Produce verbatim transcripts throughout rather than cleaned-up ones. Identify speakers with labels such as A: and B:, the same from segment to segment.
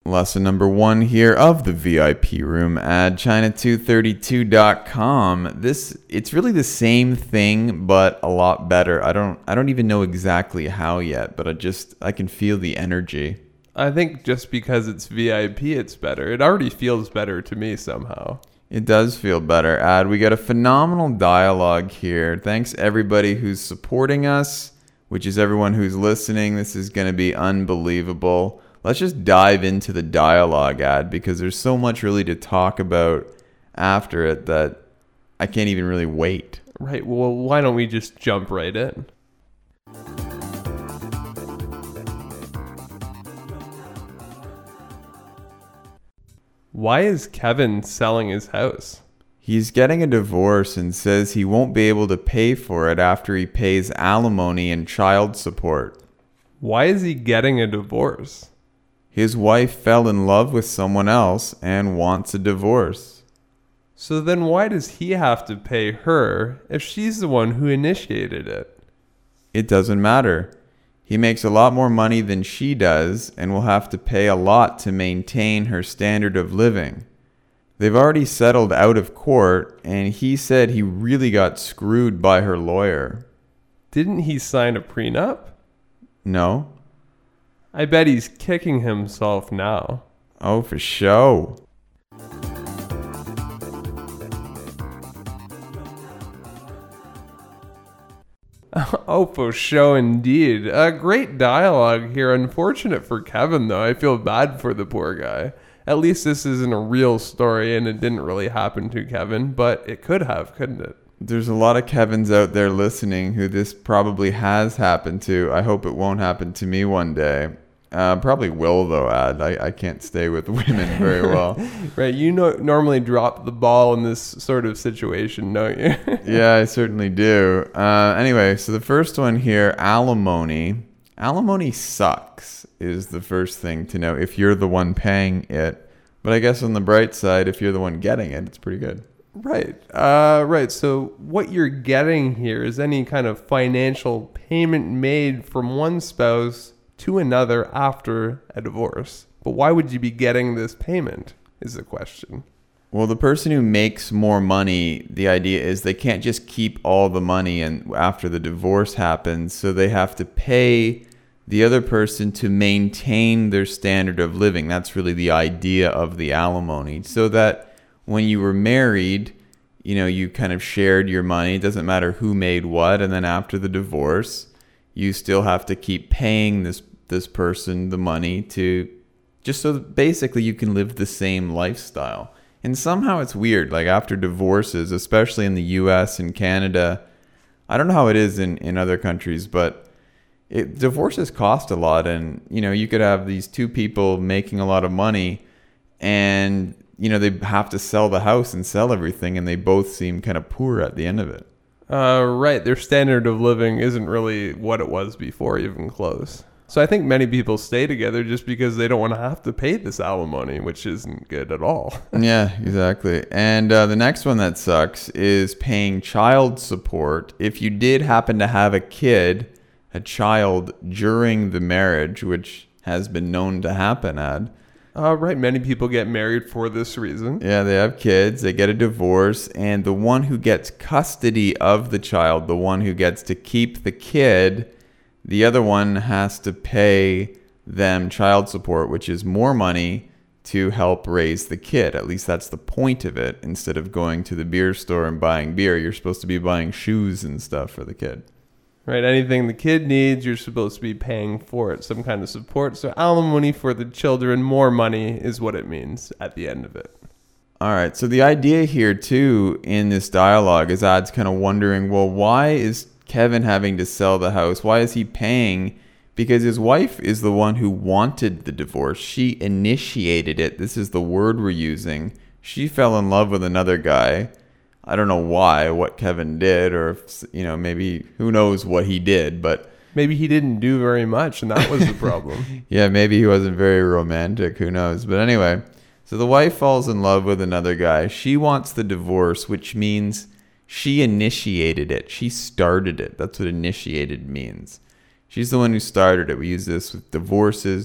A: Lesson number one here of the V I P room at China two thirty-two dot com. This it's really the same thing, but a lot better. I don't I don't even know exactly how yet, but I just I can feel the energy.
B: I think just because it's V I P, it's better. It already feels better to me somehow.
A: It does feel better, Ad. We got a phenomenal dialogue here. Thanks everybody who's supporting us, which is everyone who's listening. This is going to be unbelievable. Let's just dive into the dialogue, Ad, because there's so much really to talk about after it that I can't even really wait.
B: Right. Well, why don't we just jump right in? Why is Kevin selling his house?
A: He's getting a divorce and says he won't be able to pay for it after he pays alimony and child support.
B: Why is he getting a divorce?
A: His wife fell in love with someone else and wants a divorce.
B: So then why does he have to pay her if she's the one who initiated it?
A: It doesn't matter. He makes a lot more money than she does and will have to pay a lot to maintain her standard of living. They've already settled out of court, and he said he really got screwed by her lawyer.
B: Didn't he sign a prenup?
A: No.
B: I bet he's kicking himself now.
A: Oh, for show.
B: Oh, for show indeed. A great dialogue here. Unfortunate for Kevin, though. I feel bad for the poor guy. At least this isn't a real story and it didn't really happen to Kevin, but it could have, couldn't it?
A: There's a lot of Kevins out there listening who this probably has happened to. I hope it won't happen to me one day. Uh, probably will, though, Ad. I, I can't stay with women very well.
B: Right. You know, normally drop the ball in this sort of situation, don't you?
A: Yeah, I certainly do. Uh, anyway, so the first one here, alimony. Alimony sucks is the first thing to know if you're the one paying it. But I guess on the bright side, if you're the one getting it, it's pretty good.
B: Right. Uh, right. So what you're getting here is any kind of financial payment made from one spouse to another after a divorce. But why would you be getting this payment is the question.
A: Well, the person who makes more money, the idea is they can't just keep all the money and after the divorce happens, so they have to pay the other person to maintain their standard of living. That's really the idea of the alimony. So that when you were married, you know, you kind of shared your money. It doesn't matter who made what. And then after the divorce, you still have to keep paying this this person the money to just so that basically you can live the same lifestyle. And somehow it's weird, like after divorces, especially in the U S and Canada, I don't know how it is in, in other countries, but it, divorces cost a lot. And, you know, you could have these two people making a lot of money and, you know, they have to sell the house and sell everything and they both seem kind of poor at the end of it.
B: Uh, right. Their standard of living isn't really what it was before, even close. So I think many people stay together just because they don't want to have to pay this alimony, which isn't good at all.
A: Yeah, exactly. And uh, the next one that sucks is paying child support. If you did happen to have a kid, a child during the marriage, which has been known to happen, Ad.
B: Uh, right. Many people get married for this reason.
A: Yeah, they have kids, they get a divorce, and the one who gets custody of the child, the one who gets to keep the kid, the other one has to pay them child support, which is more money to help raise the kid. At least that's the point of it. Instead of going to the beer store and buying beer, you're supposed to be buying shoes and stuff for the kid.
B: Right. Anything the kid needs, you're supposed to be paying for it, some kind of support. So alimony for the children, more money is what it means at the end of it.
A: All right. So the idea here, too, in this dialogue is Ad's kind of wondering, well, why is Kevin having to sell the house? Why is he paying? Because his wife is the one who wanted the divorce. She initiated it. This is the word we're using. She fell in love with another guy. I don't know why, what Kevin did, or if, you know, maybe who knows what he did, but
B: maybe he didn't do very much and that was the problem.
A: Yeah, maybe he wasn't very romantic, who knows. But anyway, so the wife falls in love with another guy. She wants the divorce, which means she initiated it. She started it. That's what initiated means. She's the one who started it. We use this with divorces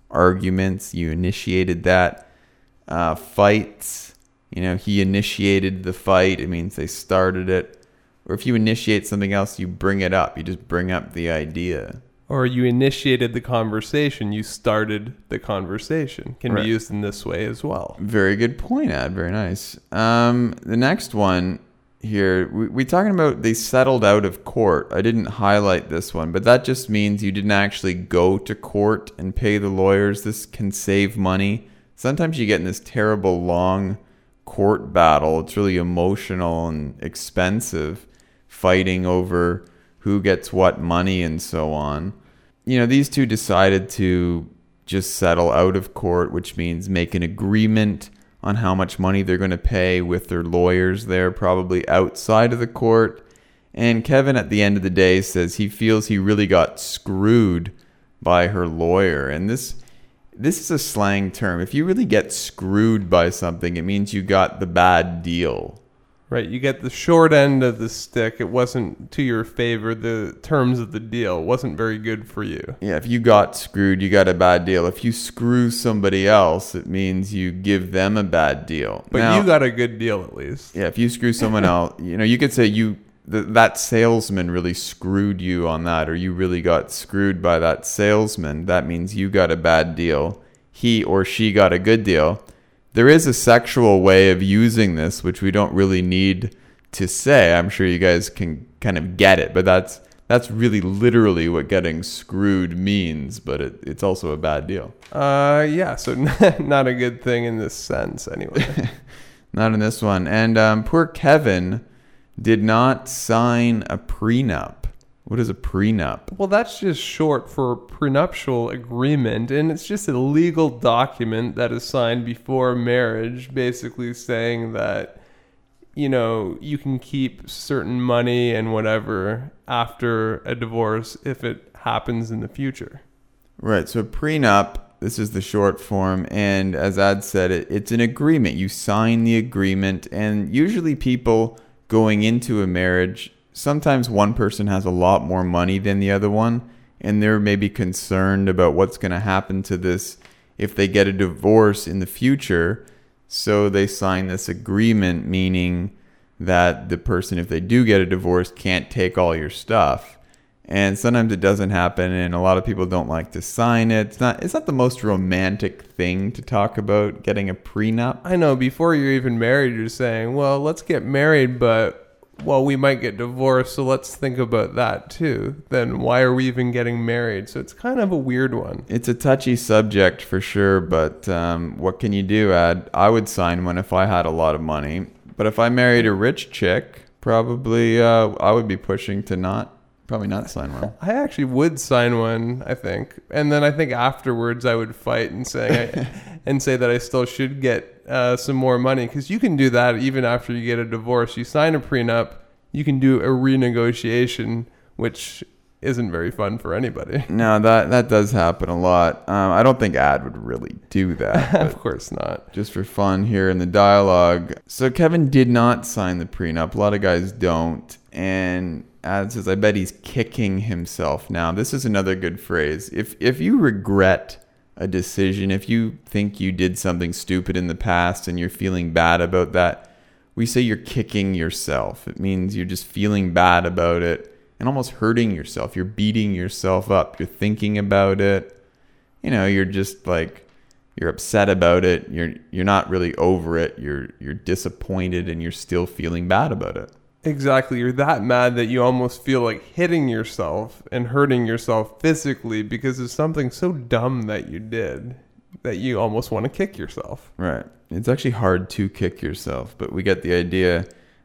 A: arguments. You initiated that. Uh, fights, you know, he initiated the fight. It means they started it. Or if you initiate something else, you bring it up. You just bring up the idea.
B: Or you initiated the conversation. You started the conversation. Can right. be used in this way as well.
A: Very good point, Ad. Very nice. Um, the next one here, we, we're talking about they settled out of court. I didn't highlight this one, but that just means you didn't actually go to court and pay the lawyers. This can save money. Sometimes you get in this terrible long court battle. It's really emotional and expensive, fighting over who gets what money and so on. You know, these two decided to just settle out of court, which means make an agreement on how much money they're going to pay with their lawyers there, probably outside of the court. And Kevin, at the end of the day, says he feels he really got screwed by her lawyer. And this this is a slang term. If you really get screwed by something, it means you got the bad deal.
B: Right, you get the short end of the stick. It wasn't to your favor. The terms of the deal wasn't very good for you.
A: Yeah, if you got screwed, you got a bad deal. If you screw somebody else, it means you give them a bad deal.
B: But now, you got a good deal at least.
A: Yeah, if you screw someone else, you know, you could say you th- that salesman really screwed you on that, or you really got screwed by that salesman. That means you got a bad deal. He or she got a good deal. There is a sexual way of using this, which we don't really need to say. I'm sure you guys can kind of get it, but that's that's really literally what getting screwed means, but it, it's also a bad deal.
B: Uh, yeah, so not a good thing in this sense anyway.
A: Not in this one. And um, poor Kevin did not sign a prenup. What is a prenup?
B: Well, that's just short for prenuptial agreement, and it's just a legal document that is signed before marriage, basically saying that, you know, you can keep certain money and whatever after a divorce if it happens in the future.
A: Right, so prenup, this is the short form, and as Ad said, it, it's an agreement. You sign the agreement, and usually people going into a marriage, sometimes one person has a lot more money than the other one, and they're maybe concerned about what's going to happen to this if they get a divorce in the future. So they sign this agreement, meaning that the person, if they do get a divorce, can't take all your stuff. And sometimes it doesn't happen, and a lot of people don't like to sign it. It's not, it's not the most romantic thing to talk about, getting a prenup.
B: I know, before you're even married, you're saying, well, let's get married, but well, we might get divorced, so let's think about that too. Then why are we even getting married? So it's kind of a weird one.
A: It's a touchy subject for sure, but um, what can you do, Ad? I would sign one if I had a lot of money. But if I married a rich chick, probably uh, I would be pushing to not, probably not sign one.
B: I actually would sign one, I think. And then I think afterwards I would fight and say, I, and say that I still should get Uh, some more money, because you can do that even after you get a divorce. You sign a prenup, you can do a renegotiation, which isn't very fun for anybody.
A: No, that that does happen a lot. Um, I don't think Ad would really do that.
B: Of course not.
A: Just for fun here in the dialogue. So Kevin did not sign the prenup. A lot of guys don't. And Ad says, I bet he's kicking himself now. This is another good phrase. If if you regret a decision, if you think you did something stupid in the past and you're feeling bad about that, we say you're kicking yourself. It means you're just feeling bad about it and almost hurting yourself. You're beating yourself up. You're thinking about it. You know, you're just like, you're upset about it. You're you're not really over it. You're you're disappointed and you're still feeling bad about it.
B: Exactly. You're that mad that you almost feel like hitting yourself and hurting yourself physically because of something so dumb that you did that you almost want to kick yourself.
A: Right. It's actually hard to kick yourself, but we get the idea.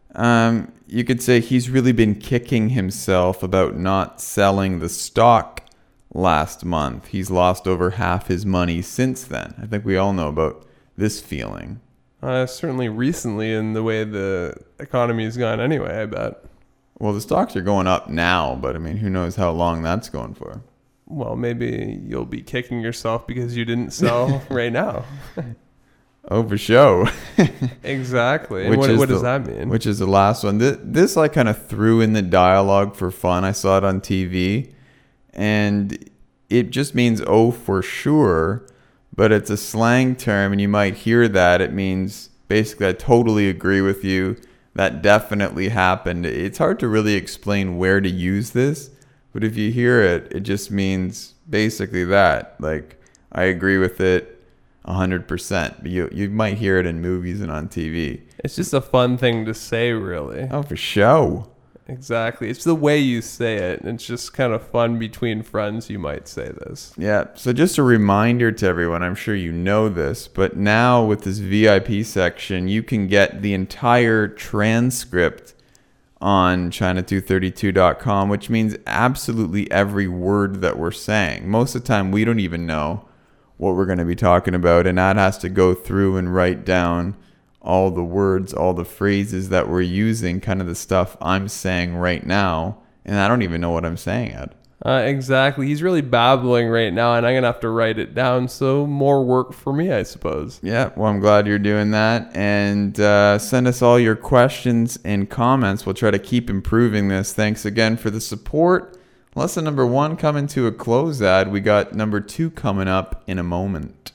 A: Um, you could say he's really been kicking himself about not selling the stock last month. He's lost over half his money since then. I think we all know about this feeling.
B: Uh, certainly recently in the way the economy has gone anyway, I bet.
A: Well, the stocks are going up now, but I mean, who knows how long that's going for?
B: Well, maybe you'll be kicking yourself because you didn't sell right now.
A: Oh, for sure.
B: Exactly. And what, what does
A: the,
B: that mean?
A: Which is the last one. This, this I kind of threw in the dialogue for fun. I saw it on T V, and it just means, oh, for sure. but it's a slang term and you might hear that. It means basically, I totally agree with you. That definitely happened. It's hard to really explain where to use this, but if you hear it, it just means basically that. Like, I agree with it one hundred percent. You, you might hear it in movies and on T V.
B: It's just a fun thing to say, really.
A: Oh, for sure.
B: Exactly. It's the way you say it. It's just kind of fun between friends, you might say this.
A: Yeah. So just a reminder to everyone, I'm sure you know this, but now with this V I P section, you can get the entire transcript on China two thirty-two dot com, which means absolutely every word that we're saying. Most of the time, we don't even know what we're going to be talking about, and Ad has to go through and write down all the words, all the phrases that we're using, kind of the stuff I'm saying right now, and I don't even know what I'm saying, Ed.
B: Uh, exactly. He's really babbling right now, and I'm going to have to write it down, so more work for me, I suppose.
A: Yeah, well, I'm glad you're doing that, and uh, send us all your questions and comments. We'll try to keep improving this. Thanks again for the support. Lesson number one coming to a close, Ad. We got number two coming up in a moment.